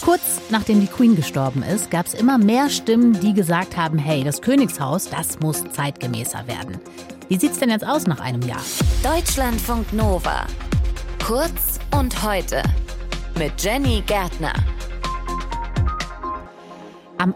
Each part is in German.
Kurz nachdem die Queen gestorben ist, gab es immer mehr Stimmen, die gesagt haben, hey, das Königshaus, das muss zeitgemäßer werden. Wie sieht's denn jetzt aus nach einem Jahr? Deutschlandfunk Nova. Kurz und heute. Mit Jenny Gärtner. Am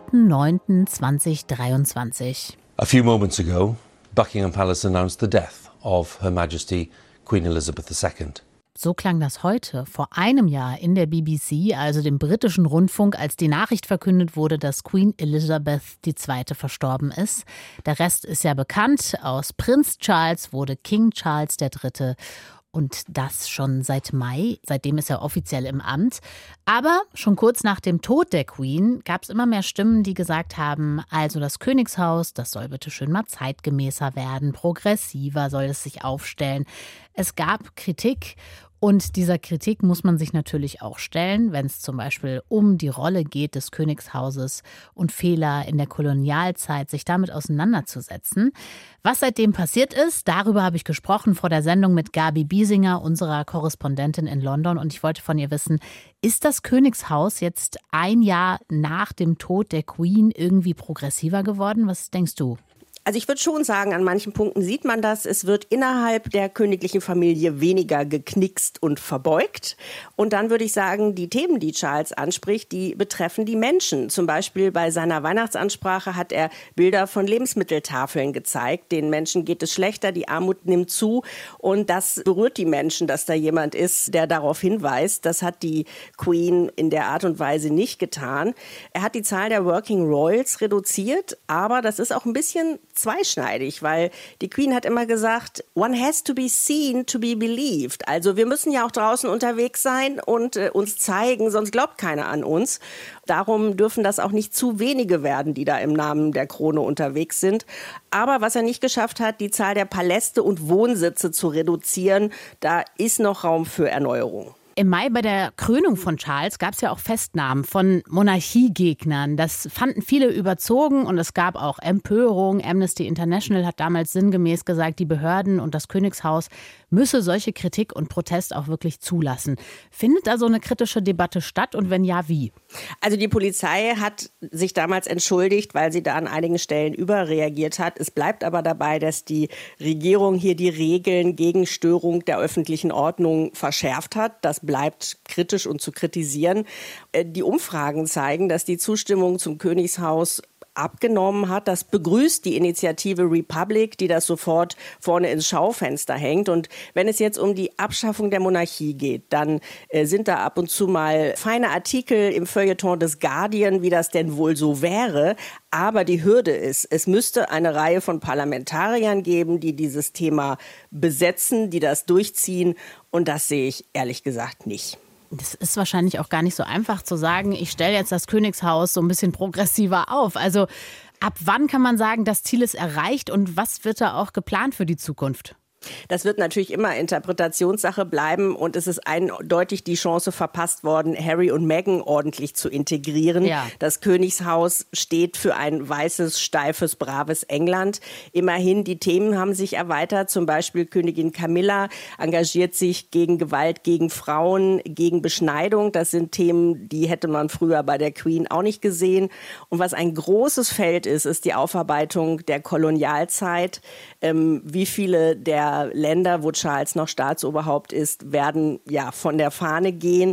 8.9.2023. A few moments ago, Buckingham Palace announced the death of Her Majesty Queen Elizabeth II. So klang das heute, vor einem Jahr in der BBC, also dem britischen Rundfunk, als die Nachricht verkündet wurde, dass Queen Elizabeth II. Verstorben ist. Der Rest ist ja bekannt. Aus Prinz Charles wurde King Charles III. Und das schon seit Mai. Seitdem ist er offiziell im Amt. Aber schon kurz nach dem Tod der Queen gab es immer mehr Stimmen, die gesagt haben, also das Königshaus, das soll bitte schön mal zeitgemäßer werden, progressiver soll es sich aufstellen. Es gab Kritik. Und dieser Kritik muss man sich natürlich auch stellen, wenn es zum Beispiel um die Rolle geht des Königshauses und Fehler in der Kolonialzeit, sich damit auseinanderzusetzen. Was seitdem passiert ist, darüber habe ich gesprochen vor der Sendung mit Gabi Biesinger, unserer Korrespondentin in London. Und ich wollte von ihr wissen, ist das Königshaus jetzt ein Jahr nach dem Tod der Queen irgendwie progressiver geworden? Was denkst du? Also ich würde schon sagen, an manchen Punkten sieht man das. Es wird innerhalb der königlichen Familie weniger geknickst und verbeugt. Und dann würde ich sagen, die Themen, die Charles anspricht, die betreffen die Menschen. Zum Beispiel bei seiner Weihnachtsansprache hat er Bilder von Lebensmitteltafeln gezeigt. Den Menschen geht es schlechter, die Armut nimmt zu. Und das berührt die Menschen, dass da jemand ist, der darauf hinweist. Das hat die Queen in der Art und Weise nicht getan. Er hat die Zahl der Working Royals reduziert, aber das ist auch ein bisschen zweischneidig, weil die Queen hat immer gesagt, one has to be seen to be believed. Also wir müssen ja auch draußen unterwegs sein und uns zeigen, sonst glaubt keiner an uns. Darum dürfen das auch nicht zu wenige werden, die da im Namen der Krone unterwegs sind. Aber was er nicht geschafft hat, die Zahl der Paläste und Wohnsitze zu reduzieren, da ist noch Raum für Erneuerung. Im Mai bei der Krönung von Charles gab es ja auch Festnahmen von Monarchiegegnern. Das fanden viele überzogen und es gab auch Empörung. Amnesty International hat damals sinngemäß gesagt, die Behörden und das Königshaus müsse solche Kritik und Protest auch wirklich zulassen. Findet da so eine kritische Debatte statt und wenn ja, wie? Also die Polizei hat sich damals entschuldigt, weil sie da an einigen Stellen überreagiert hat. Es bleibt aber dabei, dass die Regierung hier die Regeln gegen Störung der öffentlichen Ordnung verschärft hat. Das bleibt kritisch und zu kritisieren. Die Umfragen zeigen, dass die Zustimmung zum Königshaus abgenommen hat. Das begrüßt die Initiative Republic, die das sofort vorne ins Schaufenster hängt. Und wenn es jetzt um die Abschaffung der Monarchie geht, dann sind da ab und zu mal feine Artikel im Feuilleton des Guardian, wie das denn wohl so wäre. Aber die Hürde ist, es müsste eine Reihe von Parlamentariern geben, die dieses Thema besetzen, die das durchziehen. Und das sehe ich ehrlich gesagt nicht. Das ist wahrscheinlich auch gar nicht so einfach zu sagen, ich stelle jetzt das Königshaus so ein bisschen progressiver auf. Also ab wann kann man sagen, das Ziel ist erreicht und was wird da auch geplant für die Zukunft? Das wird natürlich immer Interpretationssache bleiben und es ist eindeutig die Chance verpasst worden, Harry und Meghan ordentlich zu integrieren. Ja. Das Königshaus steht für ein weißes, steifes, braves England. Immerhin, die Themen haben sich erweitert. Zum Beispiel Königin Camilla engagiert sich gegen Gewalt gegen Frauen, gegen Beschneidung. Das sind Themen, die hätte man früher bei der Queen auch nicht gesehen. Und was ein großes Feld ist, ist die Aufarbeitung der Kolonialzeit. Wie viele der Länder, wo Charles noch Staatsoberhaupt ist, werden ja von der Fahne gehen.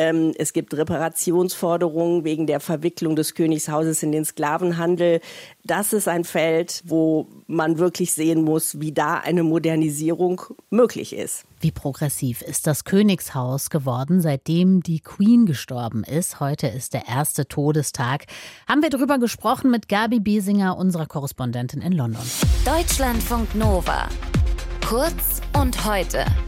Es gibt Reparationsforderungen wegen der Verwicklung des Königshauses in den Sklavenhandel. Das ist ein Feld, wo man wirklich sehen muss, wie da eine Modernisierung möglich ist. Wie progressiv ist das Königshaus geworden, seitdem die Queen gestorben ist? Heute ist der erste Todestag. Haben wir darüber gesprochen mit Gabi Biesinger, unserer Korrespondentin in London. Deutschlandfunk Nova. Kurz und heute.